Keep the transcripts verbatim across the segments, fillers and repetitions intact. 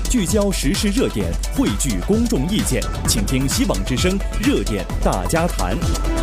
聚焦时事热点，汇聚公众意见，请听希望之声热点大家谈。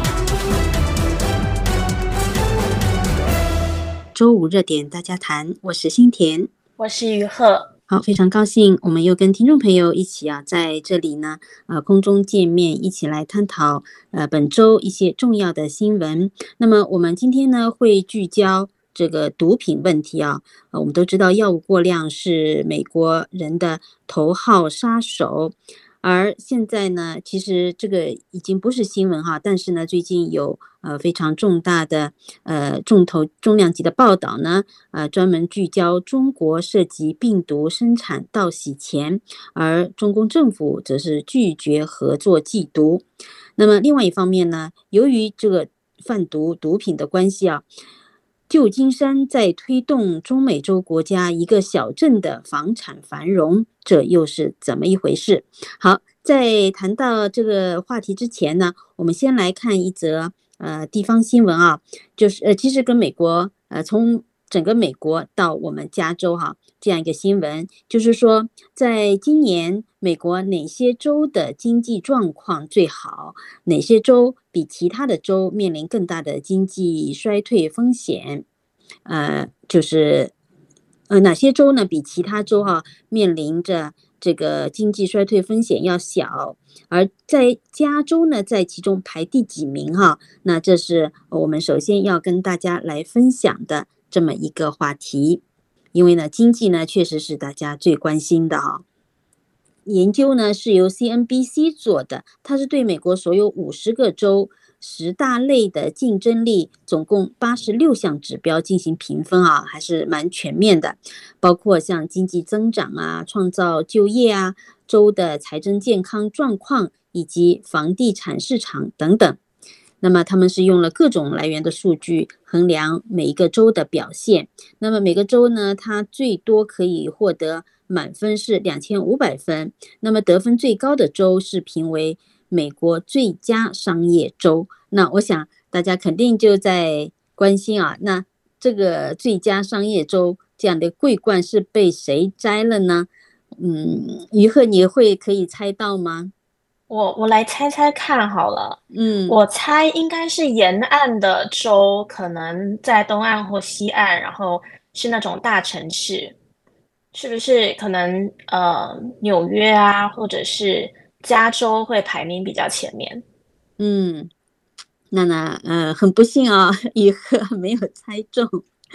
周五热点大家谈，我是新田， 我是于鹤。 好，非常高兴我们又跟听众朋友一起啊，在这里呢，呃，空中见面，一起来探讨呃本周一些重要的新闻。那么我们今天呢，会聚焦这个毒品问题啊，呃，我们都知道药物过量是美国人的头号杀手。而现在呢，其实这个已经不是新闻哈，但是呢，最近有呃非常重大的呃重头重量级的报道呢，呃专门聚焦中国涉及病毒生产到洗钱，而中共政府则是拒绝合作缉毒。那么另外一方面呢，由于这个贩毒毒品的关系啊，旧金山在推动中美洲国家一个小镇的房产繁荣，这又是怎么一回事？好，在谈到这个话题之前呢，我们先来看一则呃地方新闻啊，就是呃其实跟美国呃从整个美国到我们加州哈、啊、这样一个新闻，就是说在今年美国哪些州的经济状况最好，哪些州比其他的州面临更大的经济衰退风险，呃就是呃哪些州呢比其他州哈、啊、面临着这个经济衰退风险要小，而在加州呢在其中排第几名哈？那这是我们首先要跟大家来分享的这么一个话题，因为呢经济呢确实是大家最关心的哈。研究呢是由 C N B C 做的，它是对美国所有五十个州十大类的竞争力总共八十六项指标进行评分啊，还是蛮全面的，包括像经济增长啊、创造就业啊、州的财政健康状况以及房地产市场等等。那么他们是用了各种来源的数据衡量每一个州的表现。那么每个州呢，它最多可以获得满分是两千五百分。那么得分最高的州是评为美国最佳商业州。那我想大家肯定就在关心啊，那这个最佳商业州这样的桂冠是被谁摘了呢？嗯，于鹤你会可以猜到吗？ 我我来猜猜看好了， 嗯， 我猜应该是沿岸的州，可能在东岸或西岸，然后是那种大城市，是不是可能呃纽约啊，或者是加州会排名比较前面？ 嗯，那呢，呃，很不幸啊，于鹤没有猜中。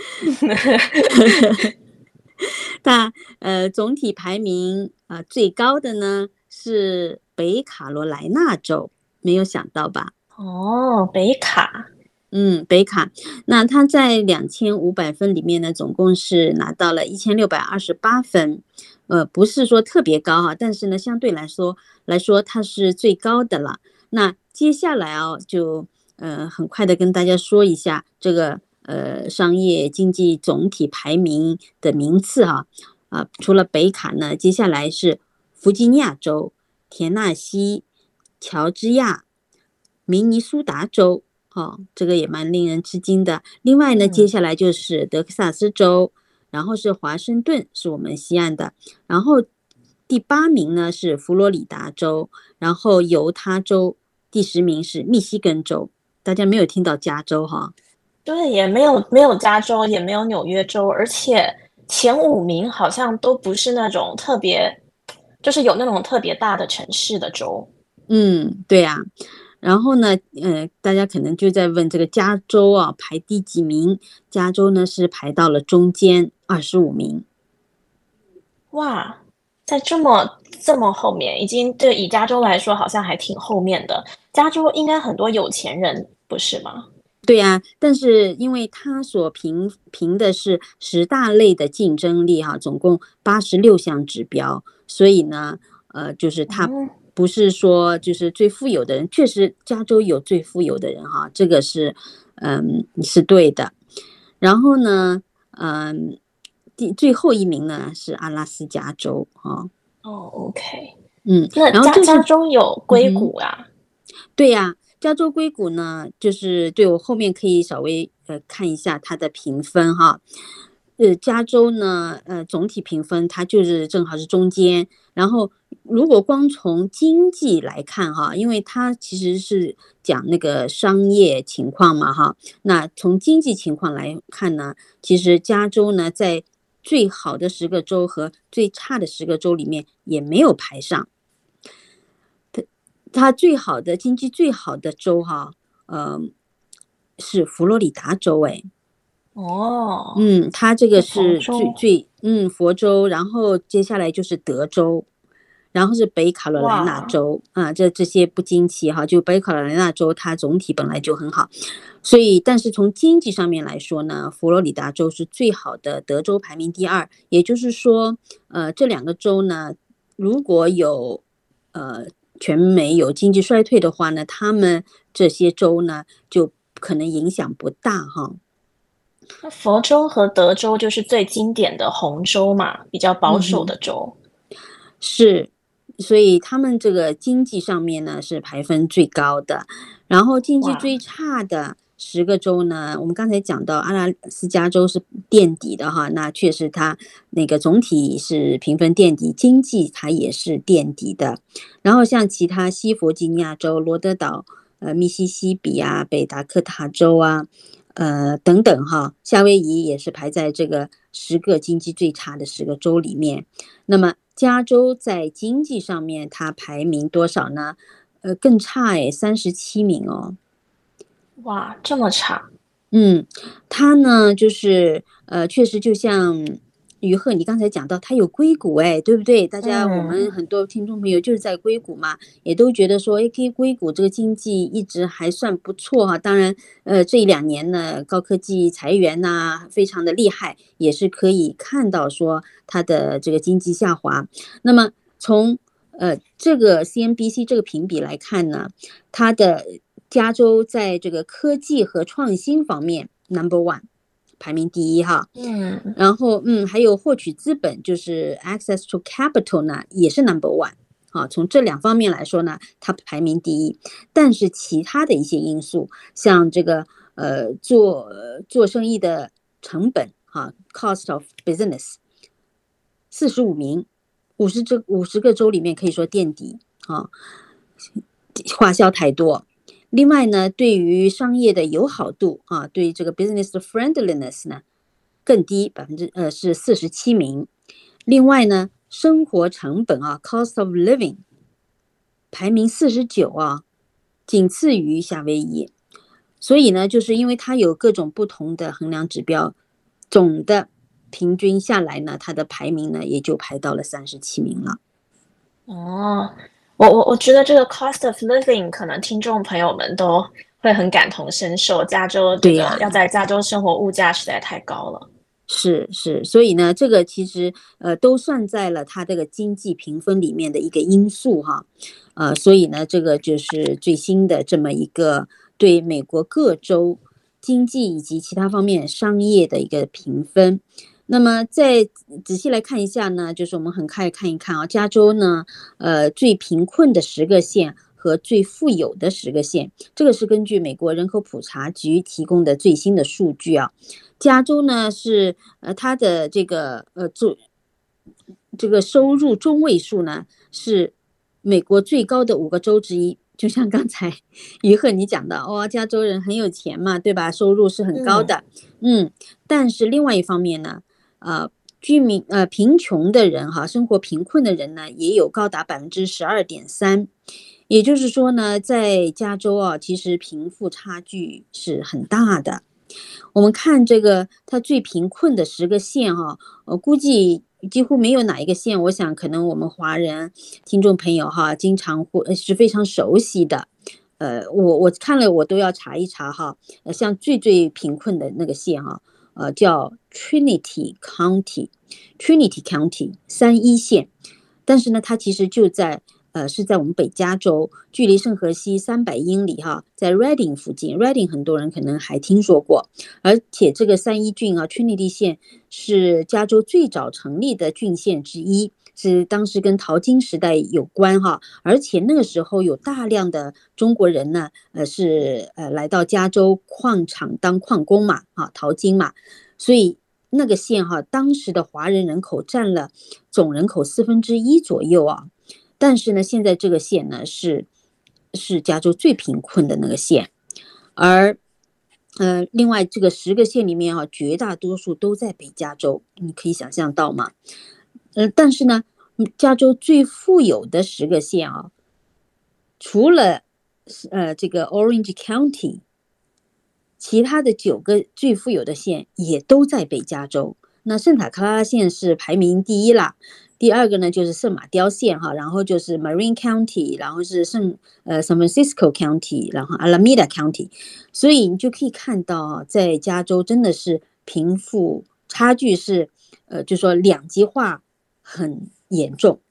但呃，总体排名呃最高的呢是北卡罗来纳州，没有想到吧？ 哦，北卡， 嗯，北卡，那他在两千五百分里面呢，总共是拿到了一千六百二十八分，呃，不是说特别高哈、啊，但是呢，相对来说来说它是最高的了。那接下来啊，就呃很快的跟大家说一下这个呃商业经济总体排名的名次哈、啊，啊，除了北卡呢，接下来是弗吉尼亚州、田纳西、乔治亚、明尼苏达州。哦，这个也蛮令人吃惊的。另外呢，接下来就是德克萨斯州，然后是华盛顿，是我们西岸的，然后第八名呢是佛罗里达州，然后犹他州，第十名是密西根州。大家没有听到加州哈？ 对，也没有没有加州，也没有纽约州，而且前五名好像都不是那种特别，就是有那种特别大的城市的州。 嗯，对啊。然后呢，呃，大家可能就在问这个加州啊排第几名？加州呢是排到了中间二十五名。 哇，在这么这么后面，已经对以加州来说好像还挺后面的。加州应该很多有钱人，不是吗？ 对呀、啊，但是因为他所评评的是十大类的竞争力哈、啊，总共八十六项指标，所以呢，呃，就是他不是说就是最富有的人，确实加州有最富有的人哈、啊，这个是嗯是对的。然后呢，嗯，第最后一名呢是阿拉斯加州哈。 哦 ，OK， 嗯， 那加然后这是加州有硅谷啊？ 嗯、对呀、啊。加州硅谷呢，就是对我后面可以稍微呃看一下它的评分哈。 呃，加州呢，呃，总体评分它就是正好是中间。然后，如果光从经济来看哈，因为它其实是讲那个商业情况嘛哈，那从经济情况来看呢，其实加州呢在最好的十个州和最差的十个州里面也没有排上。它它最好的经济最好的州哈，呃，是佛罗里达州哎。 哦， 嗯，它这个佛是最州， 最嗯佛州，然后接下来就是德州，然后是北卡罗来纳哇， 州啊，这这些不惊奇哈，就北卡罗来纳州它总体本来就很好，所以但是从经济上面来说呢，佛罗里达州是最好的，德州排名第二，也就是说，呃，这两个州呢，如果有呃全美有经济衰退的话呢，他们这些州呢就可能影响不大哈。 那佛州和德州就是最经典的红州嘛，比较保守嗯哼。 的州。 是，所以他们这个经济上面呢是排分最高的，然后经济哇， 最差的十个州呢，我们刚才讲到阿拉斯加州是垫底的哈，那确实它那个总体是评分垫底，经济它也是垫底的。然后像其他西弗吉尼亚州、罗德岛、呃密西西比啊、北达科他州啊。呃，等等哈，夏威夷也是排在这个十个经济最差的十个州里面。那么加州在经济上面它排名多少呢？呃，更差诶，三十七名哦。 哇，这么差。 嗯，它呢就是呃，确实就像于鹤你刚才讲到，它有硅谷哎，对不对？大家我们嗯， 很多听众朋友就是在硅谷嘛，也都觉得说，哎，可以硅谷这个经济一直还算不错哈。当然，呃，这一两年呢，高科技裁员呐、非常的厉害，也是可以看到说它的这个经济下滑。那么从呃这个 C N B C 这个评比来看呢，它的加州在这个科技和创新方面 number one 排名第一哈。 嗯， 然后嗯，还有获取资本就是 access to capital 呢也是 number one。啊，从这两方面来说呢，它排名第一。但是其他的一些因素，像这个呃做做生意的成本哈、啊、，cost of business，四十五名，五十这五十个州里面可以说垫底啊，花销太多。另外呢，对于商业的友好度啊，对这个 business friendliness 呢更低，百分之呃是四十七名。另外呢，生活成本啊 ，cost of living 排名四十九啊，仅次于夏威夷。所以呢，就是因为它有各种不同的衡量指标，总的平均下来呢，它的排名呢也就排到了三十七名了。 哦，我我我觉得这个 cost of living 可能听众朋友们都会很感同身受，加州这对呀、 个要在加州生活物价实在太高了。 是是，所以呢，这个其实呃都算在了它这个经济评分里面的一个因素哈，呃，所以呢，这个就是最新的这么一个对美国各州经济以及其他方面商业的一个评分。那么再仔细来看一下呢，就是我们很快看一看啊，加州呢，呃，最贫困的十个县和最富有的十个县，这个是根据美国人口普查局提供的最新的数据啊。加州呢是呃它的这个呃做这个收入中位数呢是美国最高的五个州之一。就像刚才于鹤你讲的，哦，加州人很有钱嘛，对吧？收入是很高嗯， 的，嗯。但是另外一方面呢，呃，居民呃贫穷的人哈，生活贫困的人呢也有高达百分之十二点三。也就是说呢，在加州啊，其实贫富差距是很大的。我们看这个它最贫困的十个县哈、我估计几乎没有哪一个县，我想可能我们华人听众朋友哈，经常会是非常熟悉的。呃，我我看了我都要查一查哈，呃，像最最贫困的那个县哈，呃，叫 Trinity County，Trinity County 三一县，但是呢，它其实就在呃，是在我们北加州，距离圣荷西三百英里哈，在 Redding 附近。Redding 很多人可能还听说过，而且这个三一郡啊 ，Trinity 县是加州最早成立的郡县之一，是当时跟淘金时代有关哈。而且那个时候有大量的中国人呢，呃，是呃来到加州矿场当矿工嘛，啊，淘金嘛，所以那个县哈，当时的华人人口占了总人口四分之一左右啊。但是呢，现在这个县呢是是加州最贫困的那个县，而呃，另外这个十个县里面啊，绝大多数都在北加州，你可以想象到吗？呃，但是呢，加州最富有的十个县啊，除了呃这个 Orange County， 其他的九个最富有的县也都在北加州。那圣塔克拉拉县是排名第一啦，第二个呢就是圣马刁县哈，然后就是 Marin County， 然后是圣呃 San Francisco County， 然后 Alameda County。 所以你就可以看到啊，在加州真的是贫富差距是呃就说两极化很严重。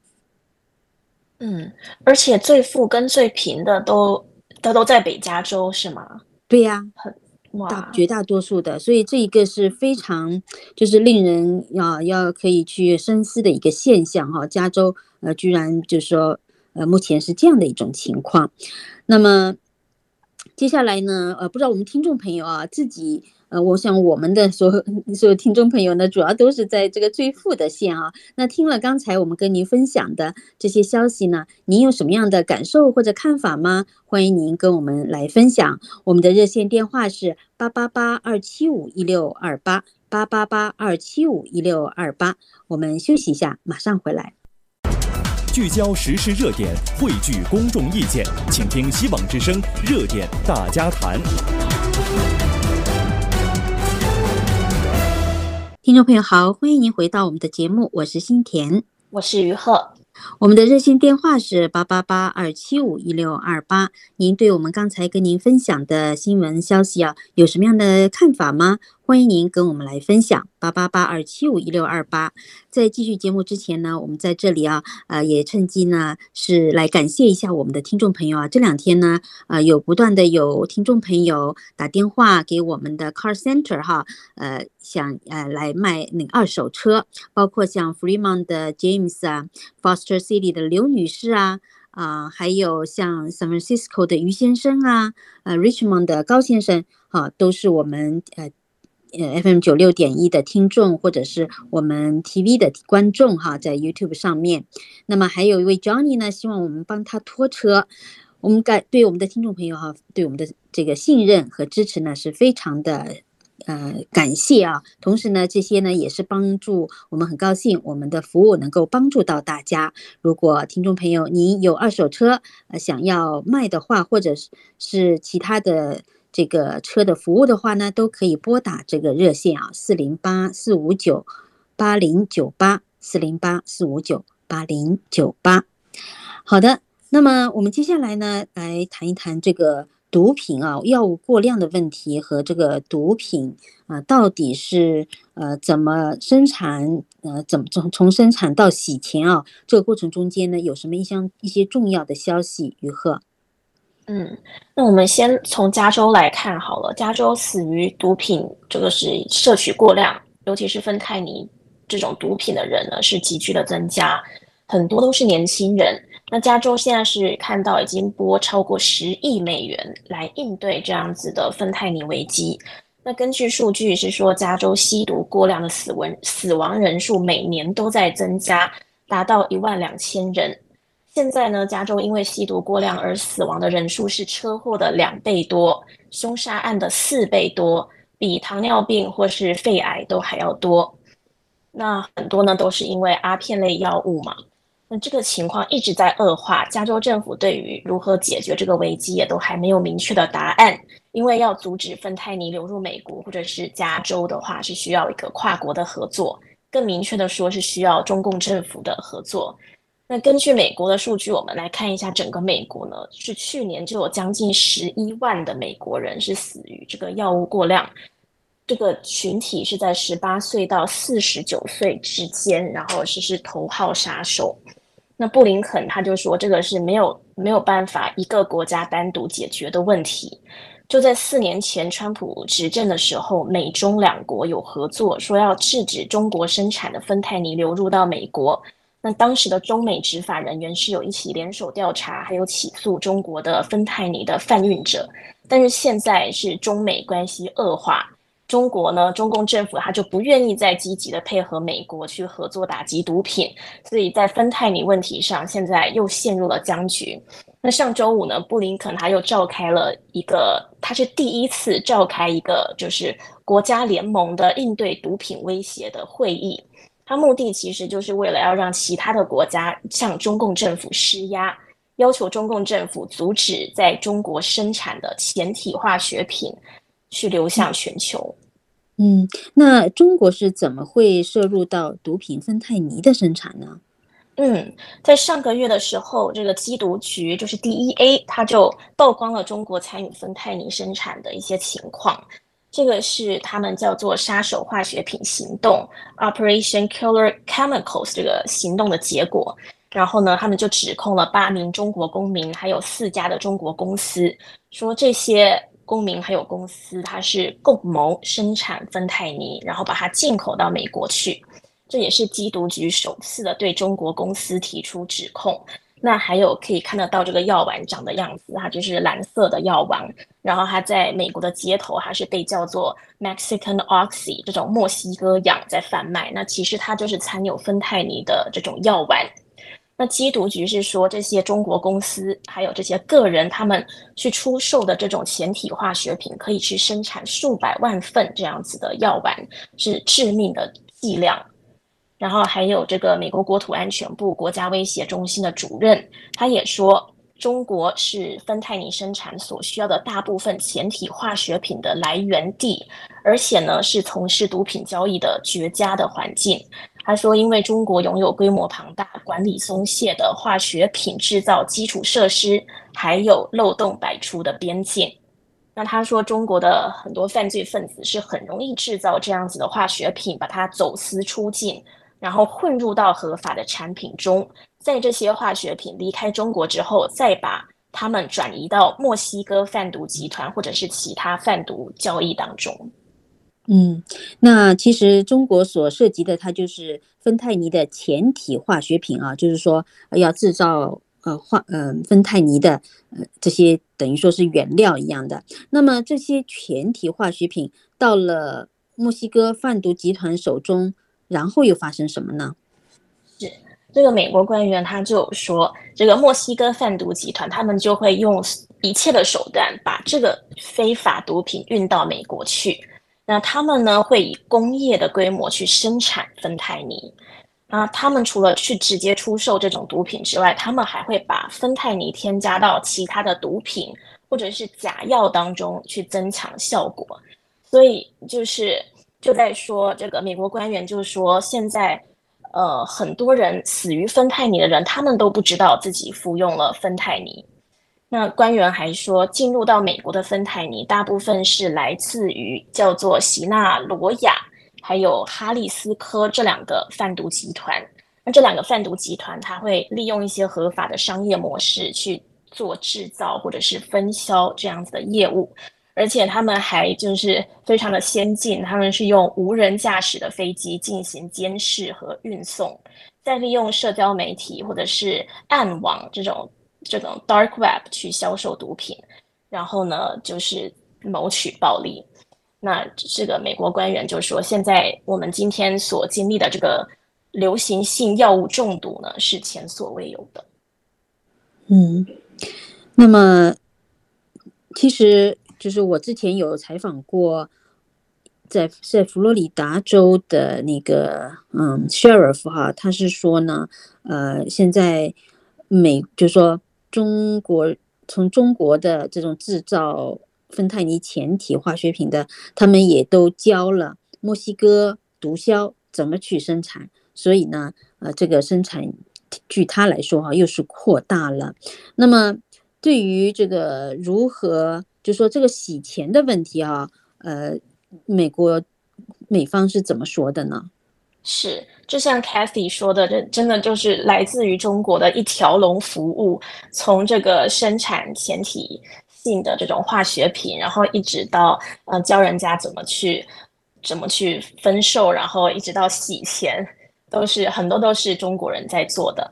嗯，而且最富跟最贫的都都都在北加州是吗？ 对呀、 很大哇， 绝大多数的，所以这一个是非常就是令人要要可以去深思的一个现象哈。加州呃居然就是说呃目前是这样的一种情况。那么接下来呢，呃，不知道我们听众朋友啊，自己呃，我想我们的所有所有听众朋友呢，主要都是在这个最富的县啊。那听了刚才我们跟您分享的这些消息呢，您有什么样的感受或者看法吗？欢迎您跟我们来分享。我们的热线电话是八八八二七五一六二八八八八二七五一六二八。我们休息一下，马上回来。 聚焦时事热点，汇聚公众意见，请听希望之声热点大家谈。 听众朋友好，欢迎您回到我们的节目，我是新田， 我是于鹤。 我们的热线电话是八八八二七五一六二八。您对我们刚才跟您分享的新闻消息啊，有什么样的看法吗？欢迎您跟我们来分享八八八二七五一六二八。在继续节目之前呢，我们在这里啊，呃，也趁机呢是来感谢一下我们的听众朋友啊。这两天呢，呃，有不断的有听众朋友打电话给我们的 Car Center 哈，呃，想呃来卖那个二手车，包括像 Fremont 的 James 啊 ，Foster City 的刘女士啊。啊、呃，还有像 San Francisco 的于先生啊，呃 ，Richmond 的高先生，啊，都是我们呃呃 F M 九六点一的听众，或者是我们 T V 的观众哈，在 YouTube 上面。那么还有一位 Johnny 呢，希望我们帮他拖车。我们感对我们的听众朋友哈，对我们的这个信任和支持呢，是非常的。呃，感谢啊！同时呢，这些呢也是帮助我们，很高兴我们的服务能够帮助到大家。如果听众朋友您有二手车呃想要卖的话，或者是是其他的这个车的服务的话呢，都可以拨打这个热线啊，四零八四五九八零九八四零八四五九八零九八。好的，那么我们接下来呢，来谈一谈这个。毒品啊，药物过量的问题和这个毒品啊，到底是呃怎么生产，呃怎么从从生产到洗钱啊，这个过程中间呢，有什么一项一些重要的消息？于鹤， 嗯，那我们先从加州来看好了。加州死于毒品，这个是摄取过量，尤其是芬太尼这种毒品的人呢，是急剧的增加，很多都是年轻人。那加州现在是看到已经拨超过十亿美元来应对这样子的芬太尼危机。那根据数据是说，加州吸毒过量的死亡死亡人数每年都在增加，达到一万两千人。现在呢，加州因为吸毒过量而死亡的人数是车祸的两倍多，凶杀案的四倍多，比糖尿病或是肺癌都还要多。那很多呢都是因为阿片类药物嘛。那这个情况一直在恶化，加州政府对于如何解决这个危机也都还没有明确的答案，因为要阻止芬太尼流入美国或者是加州的话，是需要一个跨国的合作，更明确的说是需要中共政府的合作。那根据美国的数据，我们来看一下整个美国呢，是去年就有将近十一万的美国人是死于这个药物过量。这个群体是在十八岁到四十九岁之间，然后是是头号杀手。那布林肯他就说，这个是没有没有办法一个国家单独解决的问题。就在四年前川普执政的时候，美中两国有合作，说要制止中国生产的芬太尼流入到美国。那当时的中美执法人员是有一起联手调查，还有起诉中国的芬太尼的贩运者。但是现在是中美关系恶化， 中国呢，中共政府他就不愿意再积极的配合美国去合作打击毒品，所以在芬太尼问题上，现在又陷入了僵局。那上周五呢，布林肯他又召开了一个，他是第一次召开一个就是国家联盟的应对毒品威胁的会议。他目的其实就是为了要让其他的国家向中共政府施压，要求中共政府阻止在中国生产的前体化学品去流向全球。 嗯，那中国是怎么会涉入到毒品芬太尼的生产呢？ 嗯，在上个月的时候，这个缉毒局就是 D E A， 它就曝光了中国参与芬太尼生产的一些情况。这个是他们叫做杀手化学品行动 Operation Killer Chemicals 这个行动的结果。然后呢，他们就指控了八名中国公民，还有四家的中国公司，说这些公民还有公司，它是共谋生产芬太尼，然后把它进口到美国去。这也是缉毒局首次的对中国公司提出指控。那还有可以看得到这个药丸长的样子，它就是蓝色的药丸，然后它在美国的街头它是被叫做 Mexican Oxy 这种墨西哥氧在贩卖，那其实它就是掺有芬太尼的这种药丸。那缉毒局是说，这些中国公司还有这些个人，他们去出售的这种前体化学品，可以去生产数百万份这样子的药丸，是致命的剂量。然后还有这个美国国土安全部国家威胁中心的主任，他也说，中国是芬太尼生产所需要的大部分前体化学品的来源地，而且呢是从事毒品交易的绝佳的环境。他说，因为中国拥有规模庞大、管理松懈的化学品制造基础设施，还有漏洞百出的边境。那他说，中国的很多犯罪分子是很容易制造这样子的化学品，把它走私出境，然后混入到合法的产品中，在这些化学品离开中国之后，再把它们转移到墨西哥贩毒集团或者是其他贩毒交易当中。 嗯，那其实中国所涉及的，它就是芬太尼的前体化学品啊，就是说要制造呃化呃芬太尼的呃这些等于说是原料一样的。那么这些前体化学品到了墨西哥贩毒集团手中，然后又发生什么呢？ 是这个美国官员他就有说，这个墨西哥贩毒集团他们就会用一切的手段把这个非法毒品运到美国去。那他们呢会以工业的规模去生产芬太尼。那他们除了去直接出售这种毒品之外，他们还会把芬太尼添加到其他的毒品或者是假药当中去增强效果。所以就是就在说，这个美国官员就说，现在呃很多人死于芬太尼的人，他们都不知道自己服用了芬太尼。那官员还说，进入到美国的芬太尼大部分是来自于叫做席纳罗亚还有哈利斯科这两个贩毒集团。那这两个贩毒集团它会利用一些合法的商业模式去做制造或者是分销这样子的业务，而且他们还就是非常的先进，他们是用无人驾驶的飞机进行监视和运送，再利用社交媒体或者是暗网这种这种 dark web 去销售毒品，然后呢就是谋取暴利。那这个美国官员就说，现在我们今天所经历的这个流行性药物中毒呢是前所未有的。 嗯，那么其实就是我之前有采访过在在佛罗里达州的那个嗯 sheriff 哈，他是说呢，呃，现在美就是说中国从中国的这种制造芬太尼前体化学品的，他们也都教了墨西哥毒枭怎么去生产，所以呢，呃，这个生产据他来说哈，又是扩大了。那么对于这个如何就说这个洗钱的问题啊，呃，美国美方是怎么说的呢？ 是，就像 Kathy 说的，这真的就是来自于中国的一条龙服务，从这个生产前体性的这种化学品，然后一直到呃教人家怎么去怎么去分售，然后一直到洗钱，都是很多都是中国人在做的。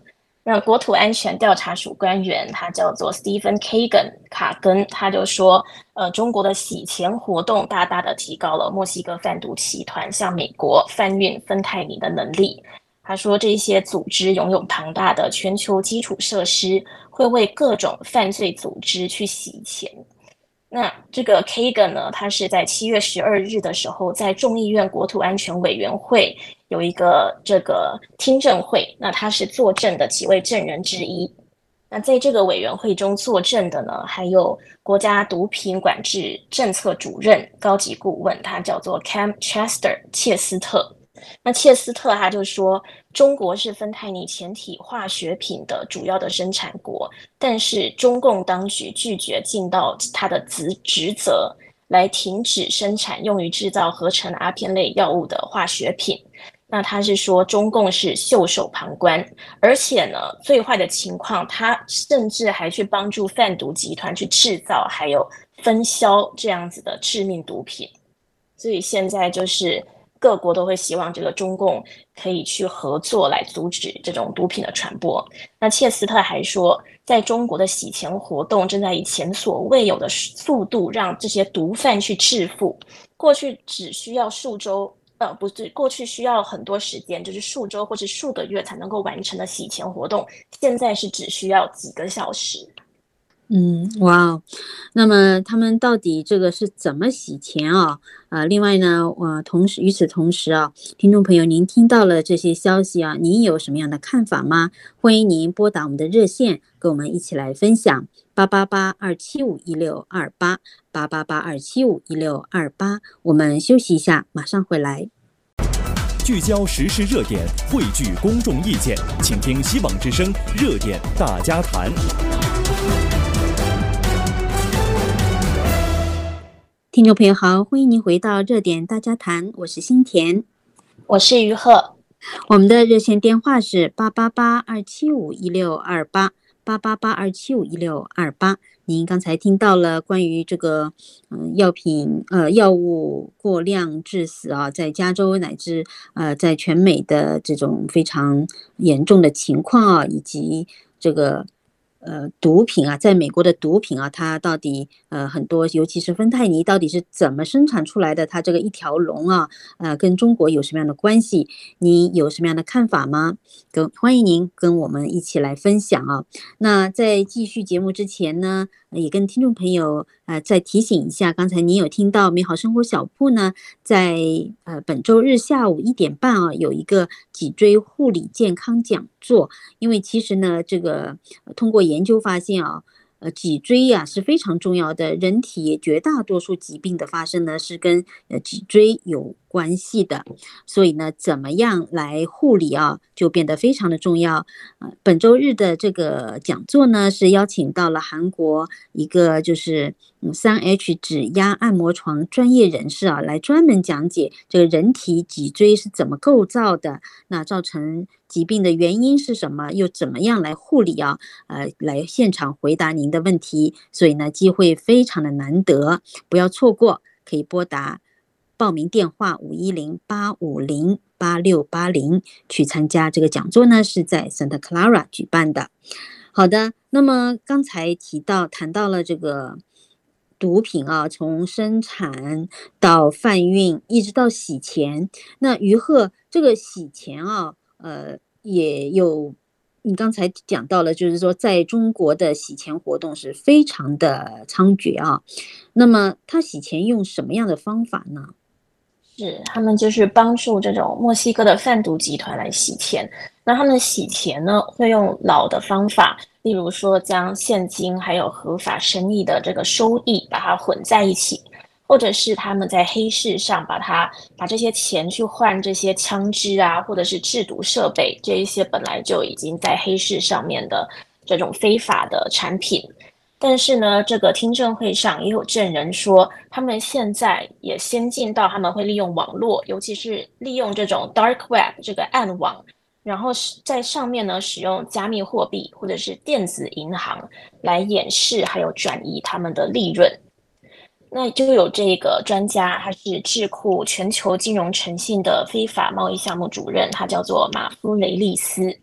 那国土安全调查署官员，他叫做 Stephen Kagan 卡根，他就说，呃，中国的洗钱活动大大的提高了墨西哥贩毒集团向美国贩运芬太尼的能力。他说，这些组织拥有庞大的全球基础设施，会为各种犯罪组织去洗钱。那这个 Kagan 呢，他是在七月十二日的时候，在众议院国土安全委员会有一个这个听证会，那他是作证的几位证人之一。那在这个委员会中作证的呢，还有国家毒品管制政策主任高级顾问，他叫做 Cam Chester 切斯特。那切斯特他就说，中国是芬太尼前体化学品的主要的生产国，但是中共当局拒绝尽到他的职职责，来停止生产用于制造合成阿片类药物的化学品。那他是说中共是袖手旁观，而且呢，最坏的情况，他甚至还去帮助贩毒集团去制造还有分销这样子的致命毒品。所以现在就是各国都会希望这个中共可以去合作来阻止这种毒品的传播。那切斯特还说，在中国的洗钱活动正在以前所未有的速度让这些毒贩去致富。过去只需要数周，呃，不是，过去需要很多时间，就是数周或是数个月才能够完成的洗钱活动，现在是只需要几个小时。 嗯，哇哦，那么他们到底这个是怎么洗钱啊？呃，另外呢，呃，同时与此同时啊，听众朋友，您听到了这些消息啊，您有什么样的看法吗？欢迎您拨打我们的热线，跟我们一起来分享八八八二七五一六二八八八八二七五一六二八。我们休息一下，马上回来。 聚焦时事热点，汇聚公众意见，请听希望之声热点大家谈。 听众朋友好，欢迎您回到热点大家谈，我是新田， 我是于鹤。 我们的热线电话是八八八二七五一六二八八八八二七五一六二八。您刚才听到了关于这个嗯、呃、药品呃药物过量致死啊，在加州乃至呃在全美的这种非常严重的情况啊，以及这个呃，毒品啊，在美国的毒品啊，它到底呃很多，尤其是芬太尼，到底是怎么生产出来的？它这个一条龙啊，呃，跟中国有什么样的关系？你有什么样的看法吗？跟欢迎您跟我们一起来分享啊。那在继续节目之前呢，也跟听众朋友呃再提醒一下，刚才您有听到美好生活小铺呢，在呃本周日下午一点半啊，有一个脊椎护理健康讲座。因为其实呢，这个通过研究发现啊，呃，脊椎呀、啊、是非常重要的，人体绝大多数疾病的发生呢是跟呃脊椎有关系的，所以呢，怎么样来护理啊，就变得非常的重要。呃，本周日的这个讲座呢，是邀请到了韩国一个就是嗯三 H 指压按摩床专业人士啊，来专门讲解这个人体脊椎是怎么构造的，那造成疾病的原因是什么，又怎么样来护理啊？呃，来现场回答您的问题，所以呢，机会非常的难得，不要错过，可以拨打报名电话五一零八五零八六八零去参加这个讲座呢，是在 Santa Clara 举办的。好的，那么刚才提到谈到了这个毒品啊，从生产到贩运，一直到洗钱。那于鹤，这个洗钱啊，呃，也有你刚才讲到了，就是说在中国的洗钱活动是非常的猖獗啊。那么他洗钱用什么样的方法呢？ 是他们就是帮助这种墨西哥的贩毒集团来洗钱。那他们洗钱呢，会用老的方法，例如说将现金还有合法生意的这个收益把它混在一起，或者是他们在黑市上把它把这些钱去换这些枪支啊，或者是制毒设备，这一些本来就已经在黑市上面的这种非法的产品。但是呢，这个听证会上也有证人说，他们现在也先进到他们会利用网络，尤其是利用这种 dark web 这个暗网，然后在上面呢使用加密货币或者是电子银行来掩饰还有转移他们的利润。那就有这个专家，他是智库全球金融诚信的非法贸易项目主任，他叫做马夫雷利斯。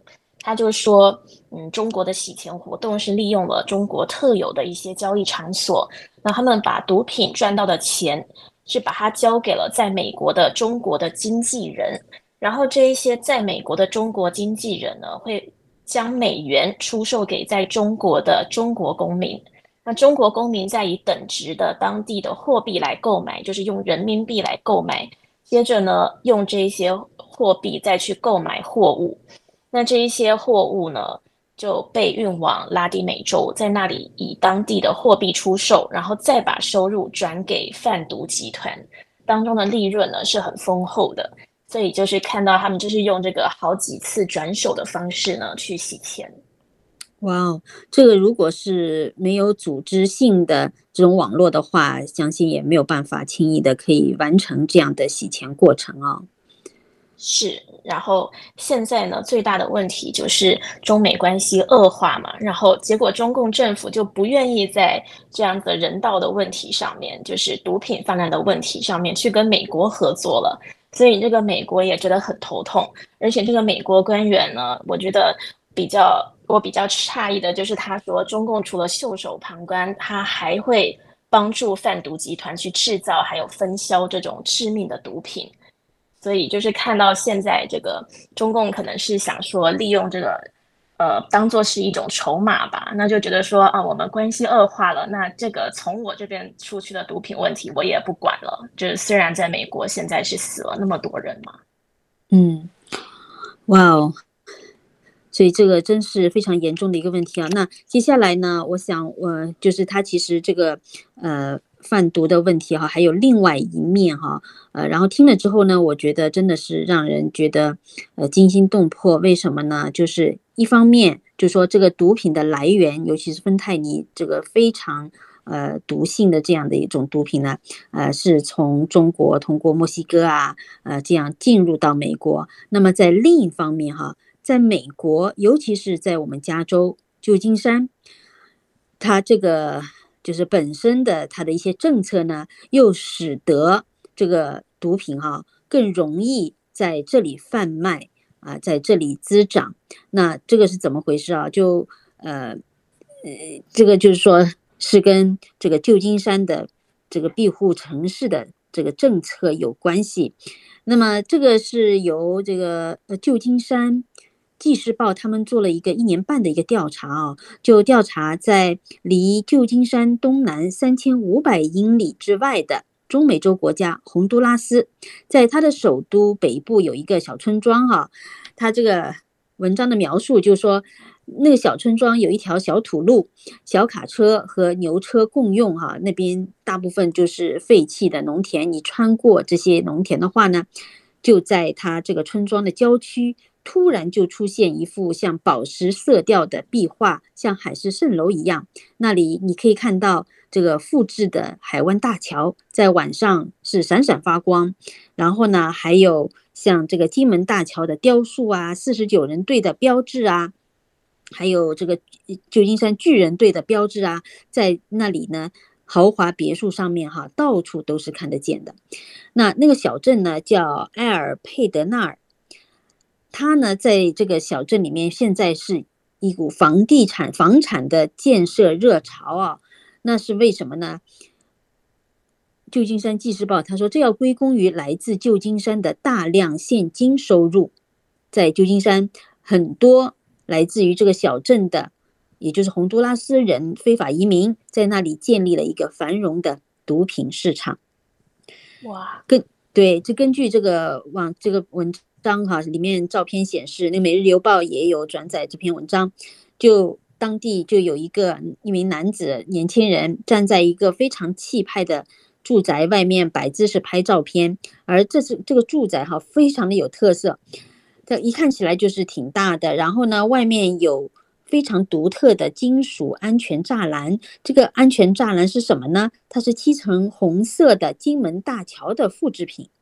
他就说，嗯，中国的洗钱活动是利用了中国特有的一些交易场所，那他们把毒品赚到的钱是把它交给了在美国的中国的经纪人，然后这一些在美国的中国经纪人呢，会将美元出售给在中国的中国公民，那中国公民再以等值的当地的货币来购买，就是用人民币来购买，接着呢，用这些货币再去购买货物。那这一些货物呢，就被运往拉丁美洲，在那里以当地的货币出售，然后再把收入转给贩毒集团，当中的利润呢是很丰厚的。所以就是看到他们就是用这个好几次转手的方式呢去洗钱。 哇哦，这个如果是没有组织性的这种网络的话，相信也没有办法轻易的可以完成这样的洗钱过程啊、哦。 是，然后现在呢，最大的问题就是中美关系恶化嘛，然后结果中共政府就不愿意在这样的人道的问题上面，就是毒品泛滥的问题上面去跟美国合作了，所以这个美国也觉得很头痛，而且这个美国官员呢，我觉得比较我比较诧异的就是他说，中共除了袖手旁观，他还会帮助贩毒集团去制造还有分销这种致命的毒品。所以就是看到现在这个中共可能是想说利用这个呃当做是一种筹码吧，那就觉得说啊我们关系恶化了，那这个从我这边出去的毒品问题我也不管了，就是虽然在美国现在是死了那么多人嘛。 嗯，哇哦，所以这个真是非常严重的一个问题啊。那接下来呢，我想我、呃、就是他其实这个呃贩毒的问题哈，还有另外一面哈，呃，然后听了之后呢，我觉得真的是让人觉得呃惊心动魄。为什么呢？就是一方面就说这个毒品的来源，尤其是芬太尼这个非常呃毒性的这样的一种毒品呢，呃是从中国通过墨西哥啊呃这样进入到美国。那么在另一方面哈，在美国，尤其是在我们加州旧金山，它这个就是本身的它的一些政策呢，又使得这个毒品哈、啊、更容易在这里贩卖啊，在这里滋长。那这个是怎么回事啊？就呃呃，这个就是说是跟这个旧金山的这个庇护城市的这个政策有关系。那么这个是由这个呃旧金山纪事报他们做了一个一年半的一个调查啊，就调查在离旧金山东南三千五百英里之外的中美洲国家洪都拉斯，在它的首都北部有一个小村庄哈、啊，它这个文章的描述就是说，那个小村庄有一条小土路，小卡车和牛车共用哈、啊，那边大部分就是废弃的农田，你穿过这些农田的话呢，就在它这个村庄的郊区，突然就出现一幅像宝石色调的壁画，像海市蜃楼一样。那里你可以看到这个复制的海湾大桥，在晚上是闪闪发光。然后呢，还有像这个金门大桥的雕塑啊，四十九人队的标志啊，还有这个旧金山巨人队的标志啊，在那里呢，豪华别墅上面哈，到处都是看得见的。那那个小镇呢，叫埃尔佩德纳尔。它呢，在这个小镇里面，现在是一股房地产、房产的建设热潮啊。那是为什么呢？旧金山纪事报他说，这要归功于来自旧金山的大量现金收入。在旧金山，很多来自于这个小镇的，也就是洪都拉斯人非法移民，在那里建立了一个繁荣的毒品市场。 哇， 跟对，这根据这个网这个文章哈，里面照片显示，那《每日邮报》也有转载这篇文章，就当地就有一个一名男子年轻人站在一个非常气派的住宅外面摆姿势拍照片，而这是这个住宅哈非常的有特色，这一看起来就是挺大的，然后呢外面有非常独特的金属安全栅栏，这个安全栅栏是什么呢？它是漆成红色的金门大桥的复制品。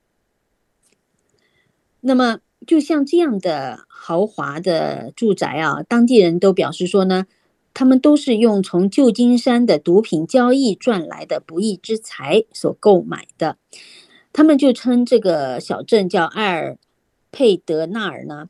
那么就像这样的豪华的住宅啊，当地人都表示说呢，他们都是用从旧金山的毒品交易赚来的不义之财所购买的。他们就称这个小镇叫埃尔佩德纳尔呢，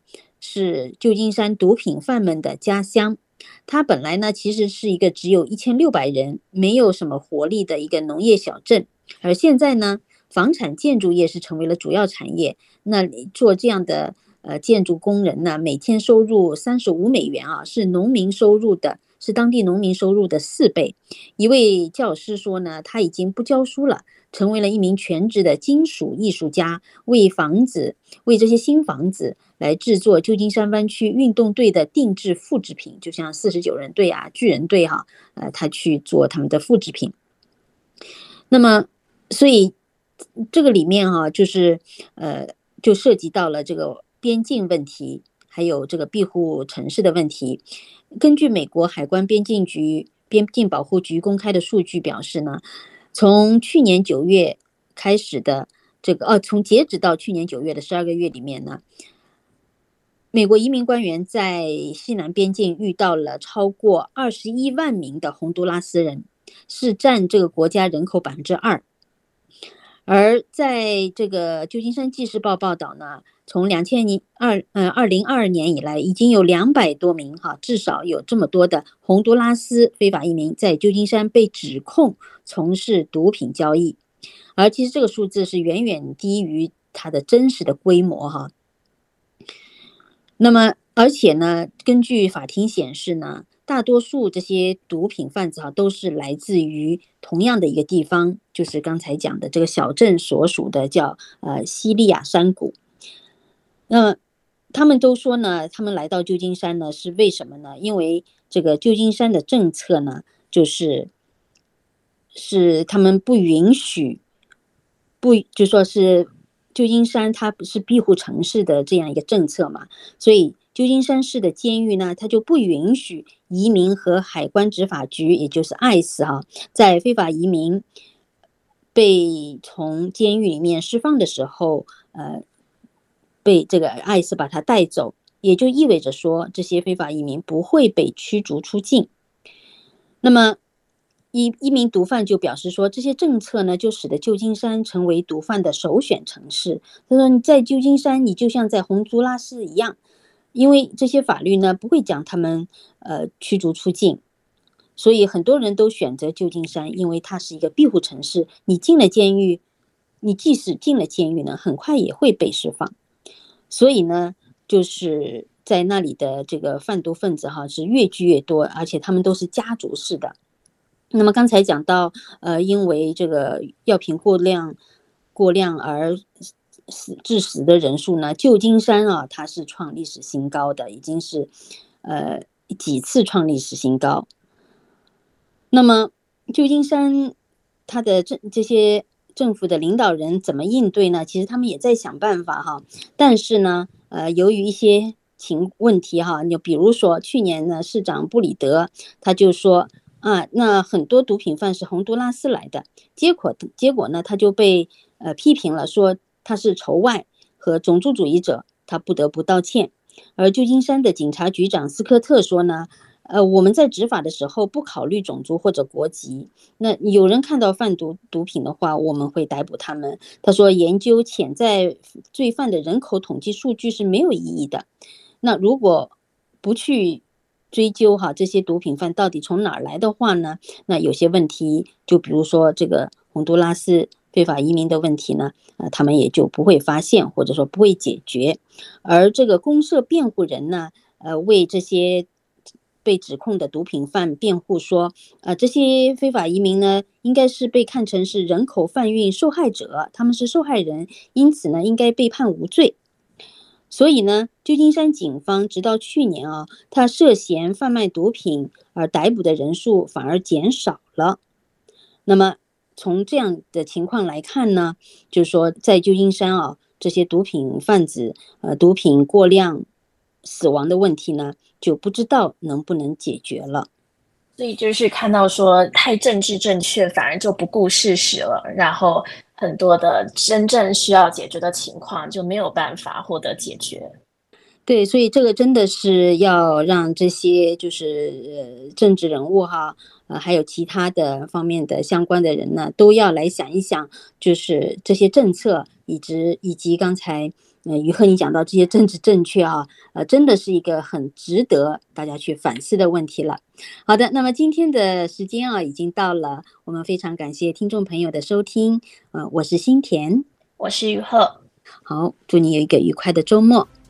是旧金山毒品贩们的家乡。它本来呢，其实是一个只有一千六百人，没有什么活力的一个农业小镇，而现在呢，房产建筑业是成为了主要产业。那做这样的呃建筑工人呢，每天收入三十五美元啊，是农民收入的，是当地农民收入的四倍。一位教师说呢，他已经不教书了，成为了一名全职的金属艺术家，为房子，为这些新房子来制作旧金山湾区运动队的定制复制品，就像四十九人队啊、巨人队哈、啊，呃，他去做他们的复制品。那么，所以这个里面哈、啊，就是呃，就涉及到了这个边境问题，还有这个庇护城市的问题。根据美国海关边境局边境保护局公开的数据表示呢，从去年九月开始的这个，哦，从截止到去年九月的十二个月里面呢，美国移民官员在西南边境遇到了超过二十一万名的洪都拉斯人，是占这个国家人口百分之二。而在这个旧金山纪事报报道呢，从两千年二呃二零二二年以来，已经有两百多名哈，至少有这么多的洪都拉斯非法移民在旧金山被指控从事毒品交易，而其实这个数字是远远低于它的真实的规模哈。那么，而且呢，根据法庭显示呢，大多数这些毒品贩子哈，都是来自于同样的一个地方，就是刚才讲的这个小镇所属的叫呃西利亚山谷。那他们都说呢，他们来到旧金山呢是为什么呢？因为这个旧金山的政策呢，就是是他们不允许，不就说是旧金山它不是庇护城市的这样一个政策嘛，所以旧金山市的监狱呢，它就不允许移民和海关执法局，也就是 I C E 哈，在非法移民被从监狱里面释放的时候，呃，被这个 I C E 把他带走，也就意味着说，这些非法移民不会被驱逐出境。那么一一名毒贩就表示说，这些政策呢，就使得旧金山成为毒贩的首选城市。他说，你在旧金山，你就像在洪都拉斯一样，因为这些法律呢，不会将他们呃驱逐出境，所以很多人都选择旧金山，因为它是一个庇护城市。你进了监狱，你即使进了监狱呢，很快也会被释放。所以呢，就是在那里的这个贩毒分子哈是越聚越多，而且他们都是家族式的。那么刚才讲到，呃，因为这个药品过量、过量而死致死的人数呢，旧金山啊，它是创历史新高的，已经是呃几次创历史新高。那么旧金山它的这这些政府的领导人怎么应对呢？其实他们也在想办法哈，但是呢，呃，由于一些情问题哈，就比如说去年呢，市长布里德他就说。啊，那很多毒品贩是洪都拉斯来的，结果结果呢，他就被呃批评了，说他是仇外和种族主义者，他不得不道歉。而旧金山的警察局长斯科特说呢，呃，我们在执法的时候不考虑种族或者国籍，那有人看到贩毒毒品的话，我们会逮捕他们。他说，研究潜在罪犯的人口统计数据是没有意义的。那如果不去追究哈这些毒品贩到底从哪儿来的话呢，那有些问题，就比如说这个洪都拉斯非法移民的问题呢，呃，他们也就不会发现，或者说不会解决。而这个公社辩护人呢，呃，为这些被指控的毒品贩辩护说，呃，这些非法移民呢，应该是被看成是人口贩运受害者，他们是受害人，因此呢，应该被判无罪。所以呢，旧金山警方直到去年啊，他涉嫌贩卖毒品而逮捕的人数反而减少了。那么从这样的情况来看呢，就是说在旧金山啊，这些毒品贩子呃毒品过量死亡的问题呢，就不知道能不能解决了。 所以就是看到说太政治正确，反而就不顾事实了，然后很多的真正需要解决的情况就没有办法获得解决。 对，所以这个真的是要让这些就是呃政治人物哈，呃还有其他的方面的相关的人呢，都要来想一想，就是这些政策以及以及刚才呃，于和你讲到这些政治正确啊，呃，真的是一个很值得大家去反思的问题了。好的，那么今天的时间啊已经到了，我们非常感谢听众朋友的收听，呃，我是新田， 我是于鹤， 好，祝你有一个愉快的周末。